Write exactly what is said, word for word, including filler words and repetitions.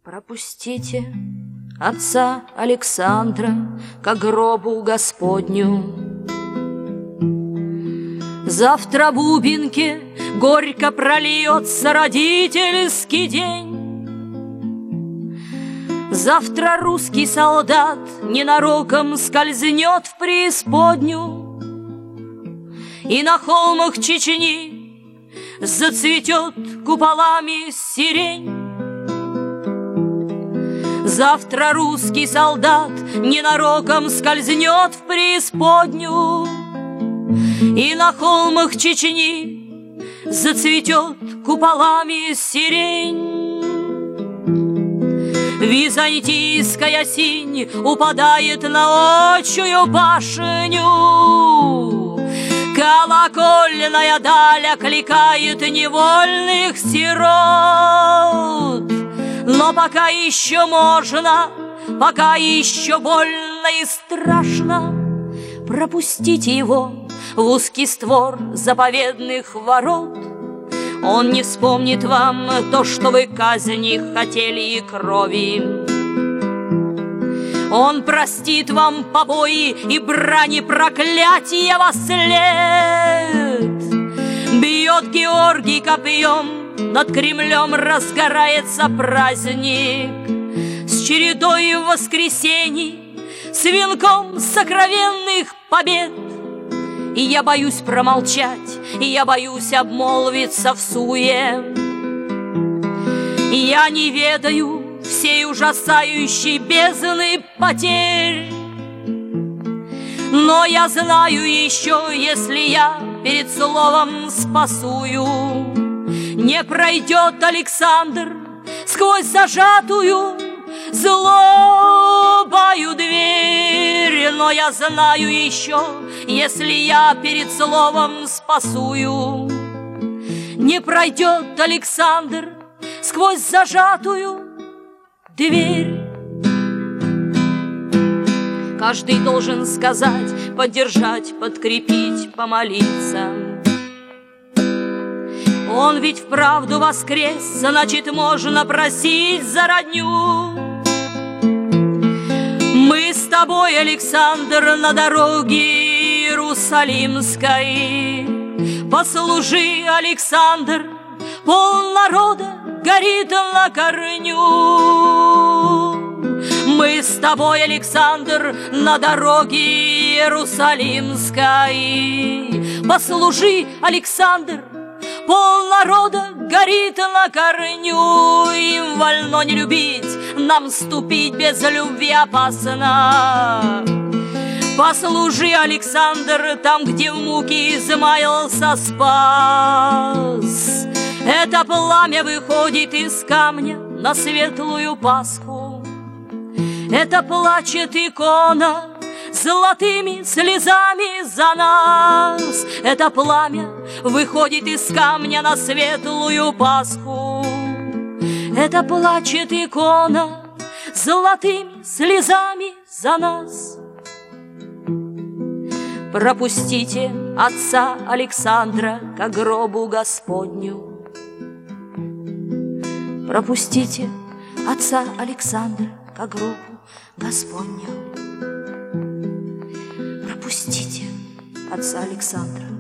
Пропустите отца Александра ко гробу Господню. Завтра в Бубенке горько прольется родительский день. Завтра русский солдат ненароком скользнет в преисподнюю, и на холмах Чечни зацветет куполами сирень. Завтра русский солдат ненароком скользнет в преисподнюю, и на холмах Чечни зацветет куполами сирень. Византийская синь упадает на отчую башню, колокольная даль окликает невольных сирот. Но пока еще можно, пока еще больно и страшно, пропустите его в узкий створ заповедных ворот. Он не вспомнит вам то, что вы казни хотели и крови. Он простит вам побои и брани, проклятия во след. Бьет Георгий копьем, над Кремлем разгорается праздник с чередой воскресений, с венком сокровенных побед. И я боюсь промолчать, и я боюсь обмолвиться в суе. И я не ведаю всей ужасающей бездны потерь. Но я знаю еще, если я перед словом спасую, не пройдет Александр сквозь зажатую злобою дверь. Но я знаю еще, если я перед словом спасую, не пройдет Александр сквозь зажатую дверь. Каждый должен сказать, поддержать, подкрепить, помолиться. Он ведь вправду воскрес, значит, можно просить за родню. Мы с тобой, Александр, на дороге Иерусалимской. Послужи, Александр, пол народа горит на корню. Мы с тобой, Александр, на дороге Иерусалимской. Послужи, Александр, пол народа горит на корню. Им вольно не любить, нам ступить без любви опасно. Послужи, Александр, там, где в муке измаялся спас. Это пламя выходит из камня на светлую Пасху. Это плачет икона золотыми слезами за нас. Это пламя выходит из камня на светлую Пасху. Это плачет икона золотыми слезами за нас. Пропустите отца Александра ко гробу Господню. Пропустите отца Александра ко гробу Господню. Пропустите отца Александра